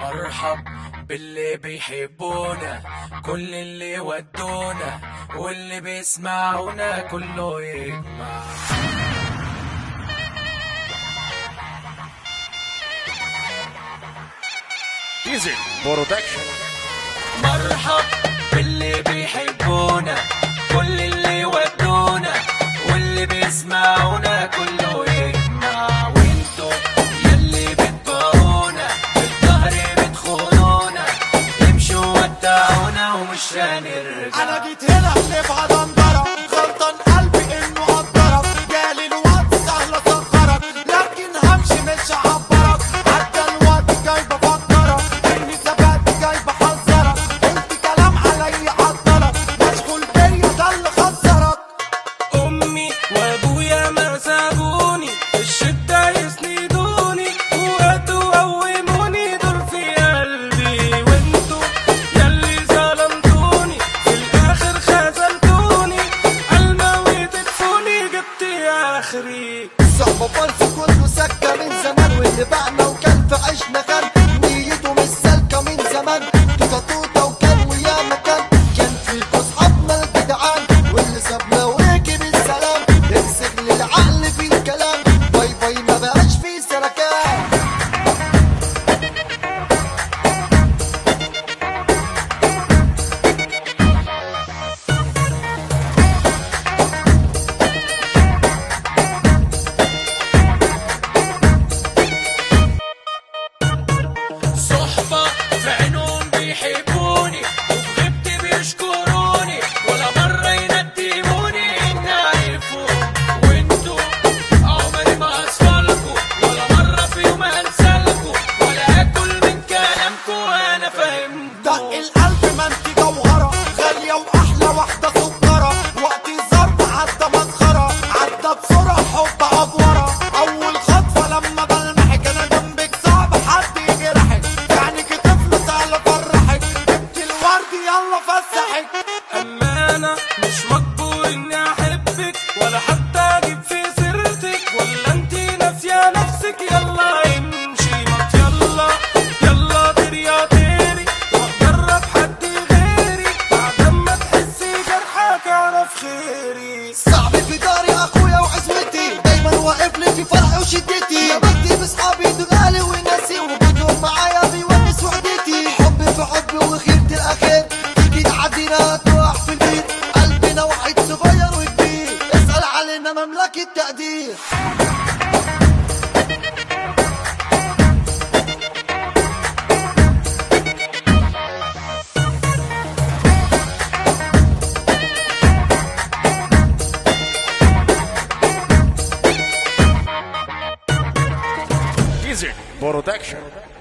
مرحب باللي بيحبونا، كل اللي ودونا واللي بيسمعونا كله يجمع. ديزل برودكشن. مرحب باللي بيحبونا، كل اللي ودونا واللي بيسمعونا كله يجمع. وانتو يلي بتبقونا بالظهر بتخونونا، امشوا ودعونا ومش هنرجع. انا جيت هنا لبعض انضرب، غلطان قلبي انه قدرك، جالي الوقت سهل اسخرك لكن همشي مش هعبرك. حتى الوقت جاي بفكرك اني ثبات جاي بحذرك، قلت كلام علي عطلك، مشغول بيا ده اللي خسرك. امي وابويا ما سابوني، الشدة يسندوني وقتوا قوموني، دول في قلبي. وانتوا ياللي ظلمتوني في الاخر خذلتوني، عالموت تدفوني جبت اخري. صعب فالس كله سكة من زمان، واللي باعنا وكان في عيشنا خان نيته مش سالكة من زمان. توتا توتا وكان ويا مكان، كان فيكوا صحابنا الجدعان، واللي سابنا وركب السلام امسك للعقل في الكلام. باي باي ما بقاش في سلكان. صحبة في عينهم بيحبوني وفي غيبتي بيشكروني، ولا مرة يندموني إني أعرفهم. وانتوا عمري ما هصفلكوا، ولا مرة في يوم هنسالكوا، ولا آكل من كلامكوا أنا فاهمكوا. دق القلب ما انت جوهرة غالية واحلى واحدة سكرة، وقت الظرف عدى مسخرة، عدى بسرعة حب افورة. اول خطوة لما بلمحك انا جنبك صعب حد يجرحك، يعني كطفل سهل افرحك، جبت الورد يلا فسحك. اما انا مش مجبور اني احبك، ولا حتى اجيب في سيرتك، ولا انتي ناسية نفسك. يلا امشي مات، يلا يلا طيري يا طيري، روح جرب حد غيري، بعد ما تحسي جرحك اعرف خيري. صعب في داري اخويا وعزوتي، دايما واقف لي في فرحي وشدتي. يا بختي باصحابي دول اهلي وناسي، وجودهم معايا بيونس وحدتي. حب في حب وخيرة الاخير، تيجي تعدينا تقع في البيت. قلبنا واحد صغير وكبير، اسأل علينا مملكة تقدير. ديزل برودكشن.